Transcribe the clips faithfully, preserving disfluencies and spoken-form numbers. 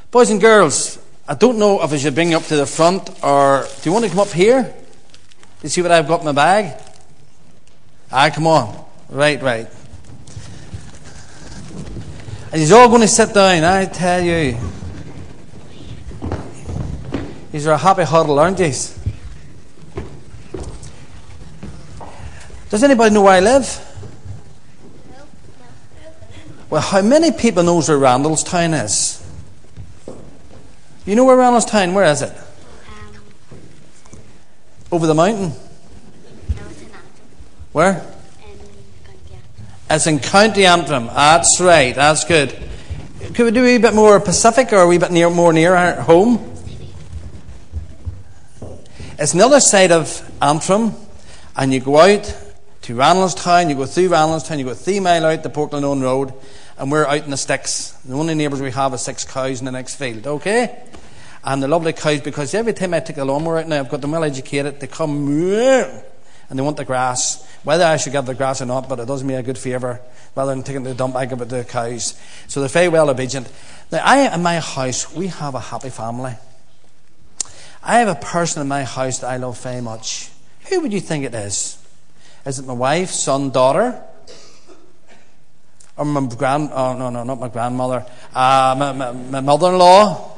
Boys and girls, I don't know if I should bring you up to the front, or do you want to come up here? You see what I've got in my bag? Ah, come on. Right, right. And he's all going to sit down, I tell you. These are a happy huddle, aren't you? Does anybody know where I live? Well, how many people knows where Randallstown is? You know where Randallstown? Where is it? Um, Over the mountain? no, it's in Antrim. Where? In County Antrim. It's in County Antrim. That's right. That's good. Could we do a wee bit more Pacific, or a wee bit near, more near our home? It's on the other side of Antrim, and you go out to Randallstown, you go through Randallstown, you go three mile out the Portland Road, and we're out in the sticks. The only neighbours we have is six cows in the next field, okay? And the lovely cows, because every time I take a lawnmower out now, I've got them well educated, they come and they want the grass. Whether I should give the grass or not, but it does me a good favour. Rather than taking the dump, I give it to the cows. So they're very well obedient. Now, I, in my house, we have a happy family. I have a person in my house that I love very much. Who would you think it is? Is it my wife, son, daughter? Or my grand... Oh, no, no, not my grandmother. Uh, my, my, my mother-in-law?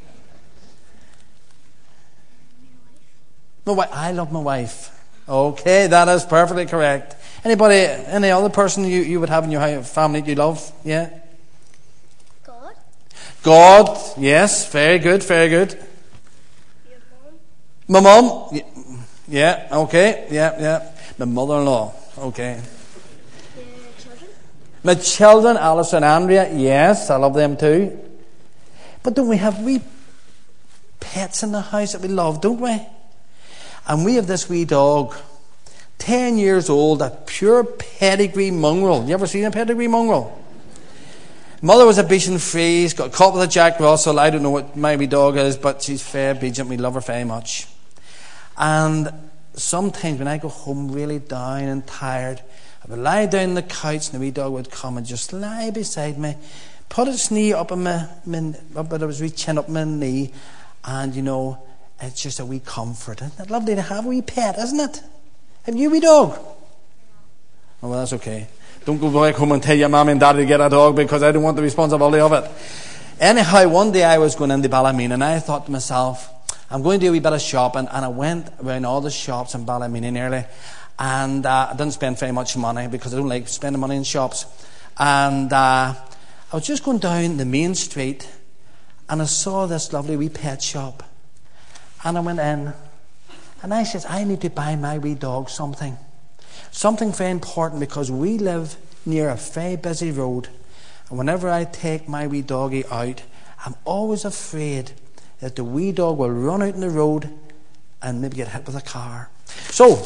My wife. I love my wife. Okay, that is perfectly correct. Anybody, any other person you, you would have in your family that you love? Yeah? God. God, yes, very good, very good. Your My mom. mum? Yeah, yeah, okay, yeah, yeah. My mother-in-law, okay. Your children. My children, Alice and Andrea, yes, I love them too. But don't we have wee pets in the house that we love, don't we? And we have this wee dog, ten years old, a pure pedigree mongrel. You ever seen a pedigree mongrel? Mother was a Bichon Frise, got caught with a Jack Russell. I don't know what my wee dog is, but she's fair obedient. We love her very much. And sometimes when I go home really down and tired, I would lie down on the couch and the wee dog would come and just lie beside me, put its knee up on my, my up at his wee chin up my knee, and you know, it's just a wee comfort. Isn't it lovely to have a wee pet, isn't it? Have you a wee dog? Oh, well, that's okay. Don't go back home and tell your mommy and daddy to get a dog, because I don't want the responsibility of it. Anyhow, one day I was going into Ballymena and I thought to myself, I'm going to do a wee bit of shopping, and I went around all the shops in Ballymena nearly, and uh, I didn't spend very much money because I don't like spending money in shops. And uh, I was just going down the main street and I saw this lovely wee pet shop. And I went in and I said, I need to buy my wee dog something. Something very important, because we live near a very busy road. And whenever I take my wee doggy out, I'm always afraid that the wee dog will run out in the road and maybe get hit with a car. So,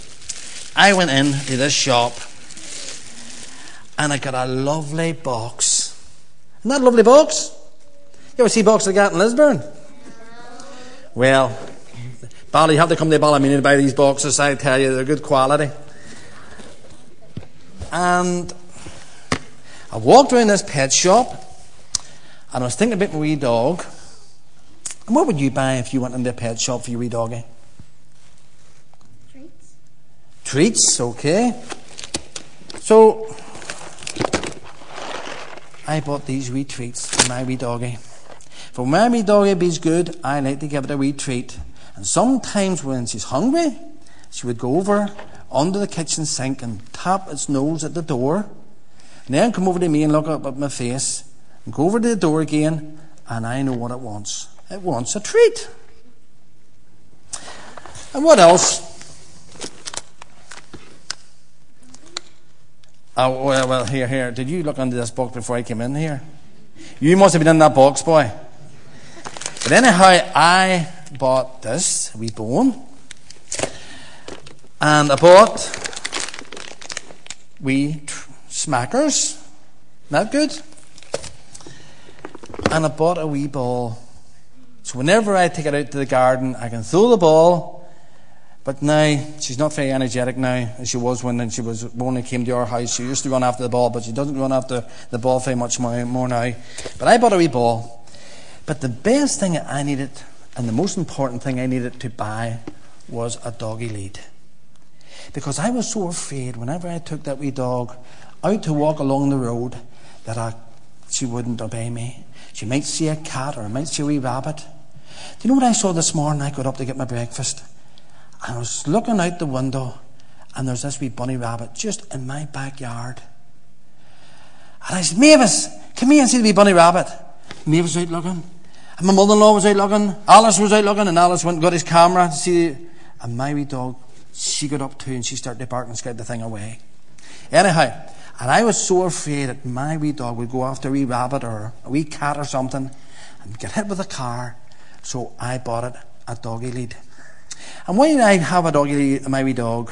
I went into this shop and I got a lovely box. Isn't that a lovely box? You ever see boxes like that in Lisburn? Well, Bally, you have to come to Ballymena to buy these boxes. I tell you, they're good quality. And I walked around this pet shop and I was thinking about my wee dog. And what would you buy if you went into a pet shop for your wee doggy? Treats. Treats, okay. So, I bought these wee treats for my wee doggy. For when my wee doggy be's good, I like to give it a wee treat. And sometimes when she's hungry, she would go over under the kitchen sink and tap its nose at the door, and then come over to me and look up at my face, and go over to the door again, and I know what it wants. It wants a treat. And what else? Oh, well, well, here, here. Did you look under this box before I came in here? You must have been in that box, boy. But anyhow, I bought this wee bone, and I bought wee tr- smackers. Isn't that good? And I bought a wee ball. So whenever I take it out to the garden, I can throw the ball. But now, she's not very energetic now, as she was when she was when I came to our house. She used to run after the ball, but she doesn't run after the ball very much more, more now. But I bought a wee ball. But the best thing I needed, and the most important thing I needed to buy, was a doggy lead. Because I was so afraid whenever I took that wee dog out to walk along the road that I, she wouldn't obey me. She might see a cat or I might see a wee rabbit. Do you know what I saw this morning? I got up to get my breakfast. I was looking out the window and there's this wee bunny rabbit just in my backyard. And I said, Mavis, come here and see the wee bunny rabbit. Mavis was out looking. And my mother-in-law was out looking. Alice was out looking. And Alice went and got his camera to see. And my wee dog, she got up too and she started to bark and scared the thing away. Anyhow, and I was so afraid that my wee dog would go after a wee rabbit or a wee cat or something and get hit with a car. So I bought it a doggy lead. And why did I have a doggy lead, my wee dog?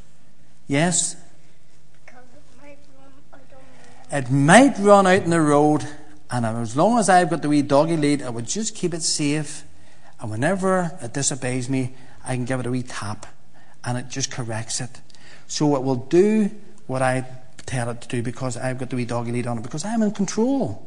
Yes? Because it might run out on the road. It might run out in the road, and as long as I've got the wee doggy lead, I would just keep it safe. And whenever it disobeys me, I can give it a wee tap, and it just corrects it. So it will do what I tell it to do because I've got the wee doggy lead on it, because I'm in control.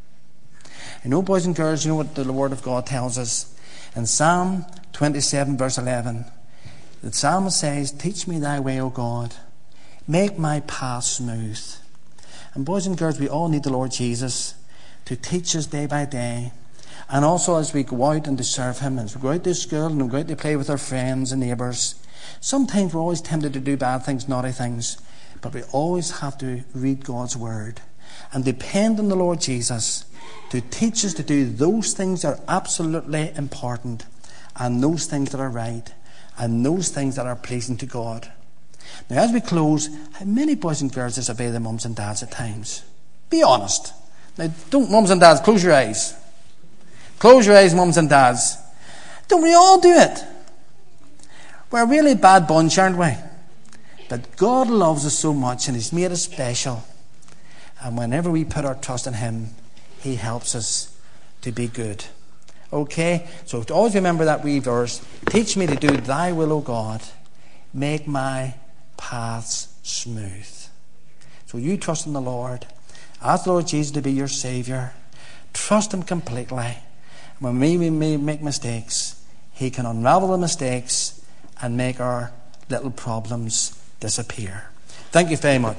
You know, boys and girls, you know what the Word of God tells us? In Psalm twenty-seven, verse eleven, the psalmist says, teach me thy way, O God. Make my path smooth. And boys and girls, we all need the Lord Jesus to teach us day by day. And also as we go out and to serve him, as we go out to school and we go out to play with our friends and neighbours, sometimes we're always tempted to do bad things, naughty things. But we always have to read God's Word and depend on the Lord Jesus to teach us to do those things that are absolutely important, and those things that are right, and those things that are pleasing to God. Now, as we close, how many boys and girls disobey their mums and dads at times? Be honest. Now, don't, mums and dads, close your eyes. Close your eyes, mums and dads. Don't we all do it? We're a really bad bunch, aren't we? But God loves us so much, and he's made us special. And whenever we put our trust in him, he helps us to be good. Okay? So always remember that wee verse. Teach me to do thy will, O God. Make my paths smooth. So you trust in the Lord. Ask the Lord Jesus to be your Saviour. Trust him completely. When we may make mistakes, he can unravel the mistakes and make our little problems disappear. Thank you very much.